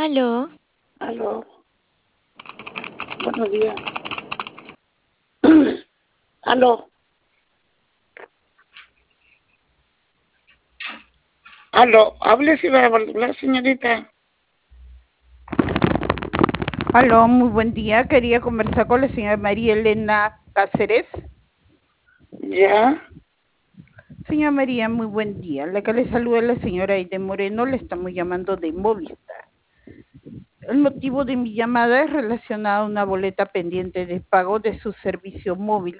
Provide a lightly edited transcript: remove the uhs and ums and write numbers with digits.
Aló, Aló, buenos días. Aló, aló, hable si va a hablar, señorita. Aló, muy buen día. Quería conversar con la señora María Elena Cáceres. Ya, Señora María, muy buen día. La que le saluda es la señora Aide Moreno, le estamos llamando de Movistar. El motivo de mi llamada es relacionado a una boleta pendiente de pago de su servicio móvil